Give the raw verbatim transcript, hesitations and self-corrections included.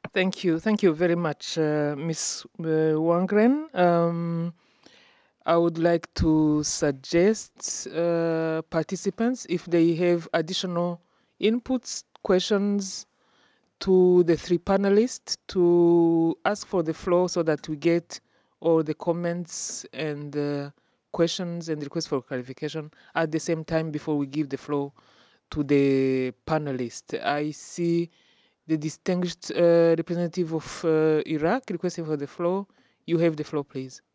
Thank you. Thank you very much, uh, Miss uh, Wangren. Um, I would like to suggest uh, participants, if they have additional inputs, questions to the three panelists, to ask for the floor so that we get all the comments and uh, questions and requests for clarification at the same time before we give the floor to the panelists. I see the distinguished uh, representative of uh, Iraq requesting for the floor. You have the floor, please.